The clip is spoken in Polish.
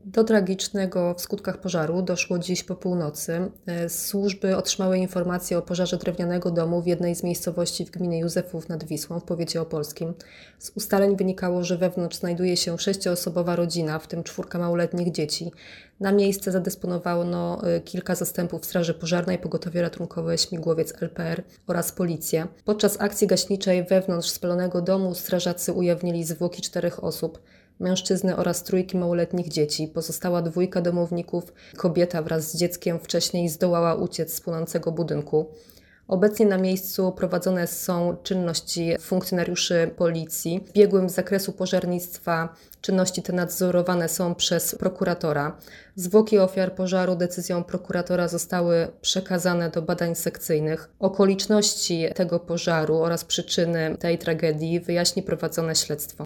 Do tragicznego w skutkach pożaru doszło dziś po północy. Służby otrzymały informację o pożarze drewnianego domu w jednej z miejscowości w gminie Józefów nad Wisłą w powiecie opolskim. Z ustaleń wynikało, że wewnątrz znajduje się 6-osobowa rodzina, w tym 4 małoletnich dzieci. Na miejsce zadysponowano kilka zastępów straży pożarnej, pogotowie ratunkowe, śmigłowiec LPR oraz policję. Podczas akcji gaśniczej wewnątrz spalonego domu strażacy ujawnili zwłoki 4 osób. Mężczyzny oraz 3 małoletnich dzieci. Pozostała 2 domowników, kobieta wraz z dzieckiem wcześniej zdołała uciec z płonącego budynku. Obecnie na miejscu prowadzone są czynności funkcjonariuszy policji. W biegłym z zakresu pożarnictwa czynności te nadzorowane są przez prokuratora. Zwłoki ofiar pożaru decyzją prokuratora zostały przekazane do badań sekcyjnych. Okoliczności tego pożaru oraz przyczyny tej tragedii wyjaśni prowadzone śledztwo.